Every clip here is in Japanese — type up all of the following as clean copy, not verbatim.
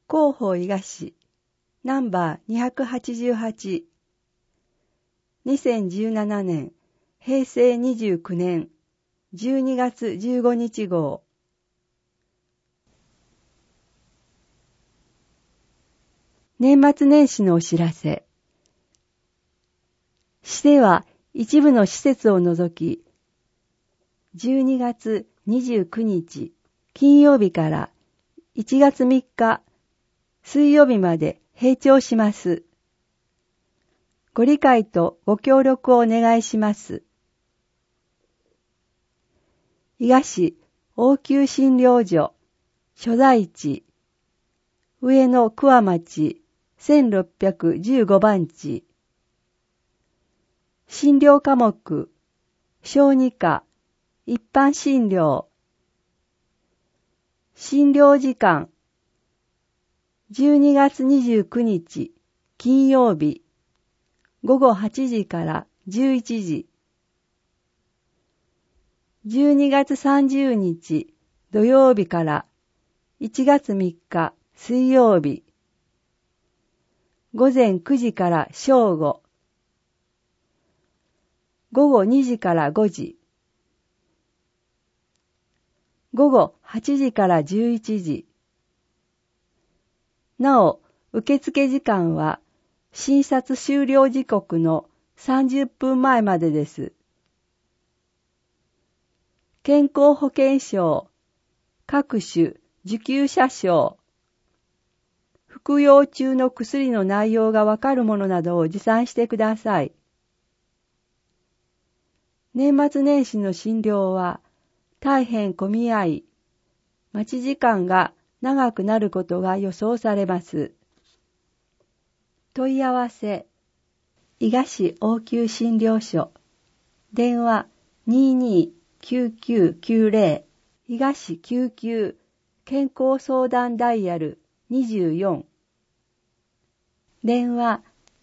広報伊賀市、ナンバー288、2017年、平成29年、12月15日号。年末年始のお知らせ。市では一部の施設を除き、12月29日金曜日から1月3日水曜日まで閉庁します。ご理解とご協力をお願いします。伊賀市応急診療所所在地上野桑町1615番地。診療科目小児科一般診療。診療時間12月29日金曜日午後8時から11時。12月30日土曜日から1月3日水曜日午前9時から正午、午後2時から5時、午後8時から11時。なお、受付時間は診察終了時刻の30分前までです。健康保険証、各種受給者証、服用中の薬の内容がわかるものなどを持参してください。年末年始の診療は大変混み合い、待ち時間が長くなることが予想されます。問い合わせ、伊賀市応急診療所、電話229990、伊賀市救急健康相談ダイヤル24、電話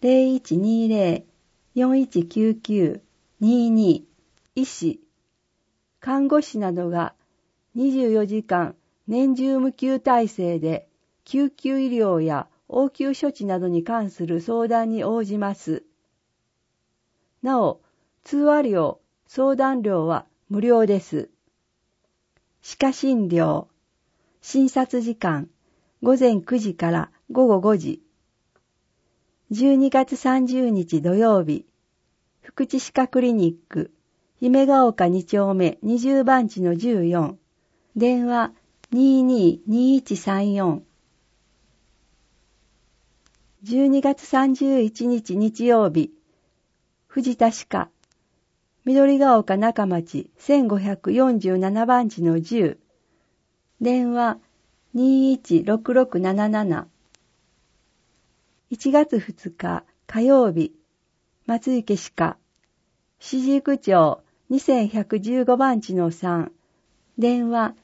0120-4199-22、医師、看護師などが24時間年中無休体制で救急医療や応急処置などに関する相談に応じます。なお、通話料、相談料は無料です。歯科診療、診察時間、午前9時から午後5時。12月30日土曜日、福知歯科クリニック、姫ヶ丘2丁目20番地の14、電話222134。12月31日日曜日、藤田歯科、緑ヶ丘中町1547番地の10、電話216677。1月2日火曜日、松池歯科、四十九町2115番地の3、電話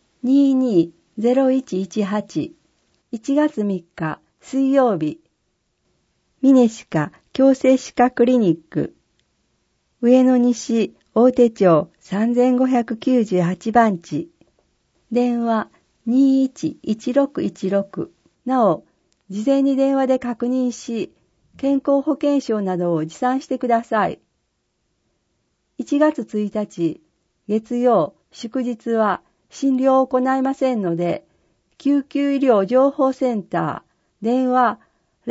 220118。1月3日水曜日、峰歯科矯正歯科クリニック、上野西大手町3598番地、電話211616。なお、事前に電話で確認し、健康保険証などを持参してください。1月1日、月曜、祝日は診療を行いませんので、救急医療情報センター、電話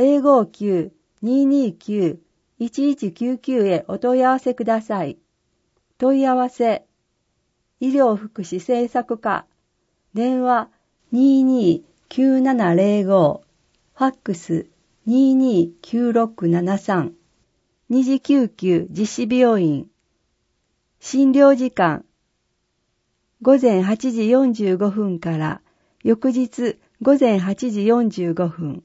059-229-1199へお問い合わせください。問い合わせ、医療福祉政策課、電話229705、ファックス229673、二次救急実施病院、診療時間、午前8時45分から翌日午前8時45分。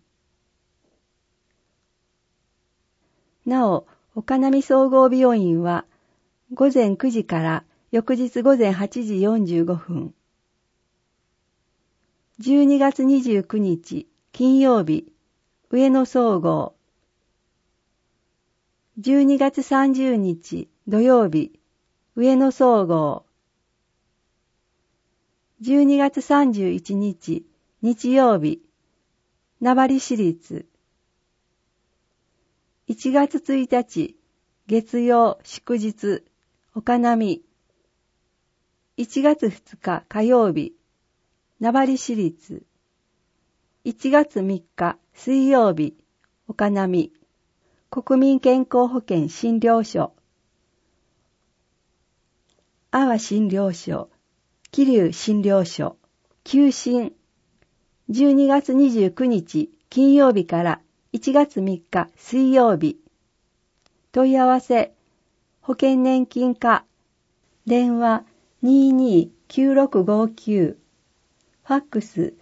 なお、岡波総合病院は午前9時から翌日午前8時45分。12月29日金曜日、上野総合。12月30日土曜日、上野総合。12月31日日曜日、 名張市立。1月1日、月曜祝日、岡波。1月2日火曜日、名張市立。1月3日水曜日、岡波。国民健康保険診療所。阿波診療所、桐生診療所、休診。12月29日金曜日から1月3日水曜日。問い合わせ、保険年金課、電話229659、ファックス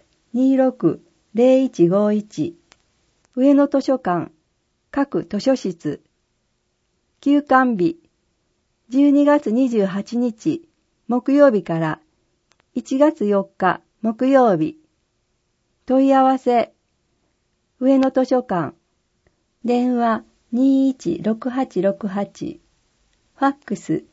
260151、上野図書館、各図書室。休館日、12月28日木曜日から1月4日木曜日。問い合わせ、上野図書館、電話216868、ファックス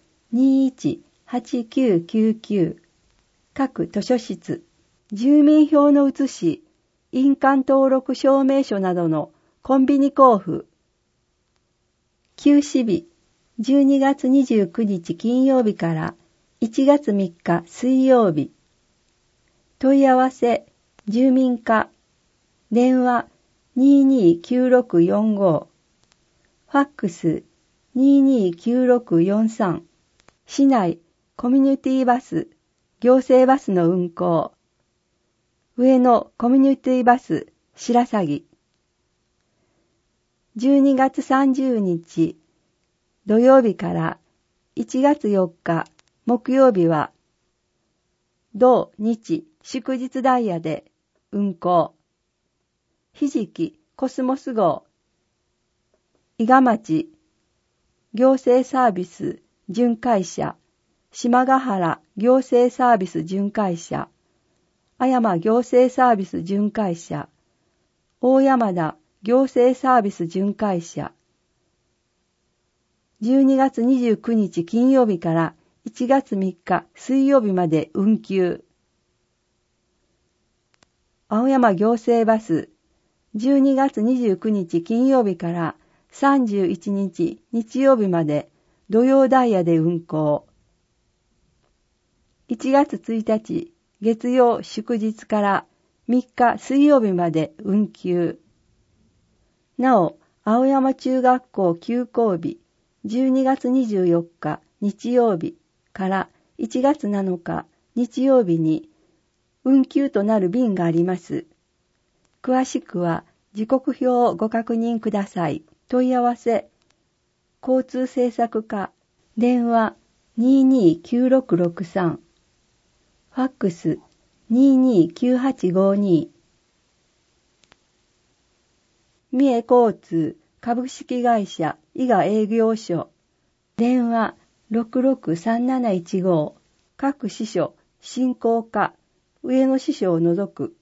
218999、各図書室。住民票の写し、印鑑登録証明書などのコンビニ交付。休止日、12月29日金曜日から1月3日水曜日。問い合わせ、住民課、電話229645、ファックス229643、市内コミュニティバス、行政バスの運行。上野コミュニティバス、白鷺。12月30日、土曜日から1月4日、木曜日は、土日祝日ダイヤで運行。ひじきコスモス号。伊賀町行政サービス巡回車、島ヶ原行政サービス巡回車、阿山行政サービス巡回車、大山田行政サービス巡回車。12月29日金曜日から1月3日水曜日まで運休。青山行政バス、12月29日金曜日から31日日曜日まで土曜ダイヤで運行。1月1日月曜祝日から3日水曜日まで運休。なお、青山中学校休校日、12月24日日曜日から1月7日日曜日に運休となる便があります。詳しくは時刻表をご確認ください。問い合わせ、交通政策課、電話229663、ファックス229852、三重交通株式会社伊賀営業所、電話663715、各支所、振興課、上野支所を除く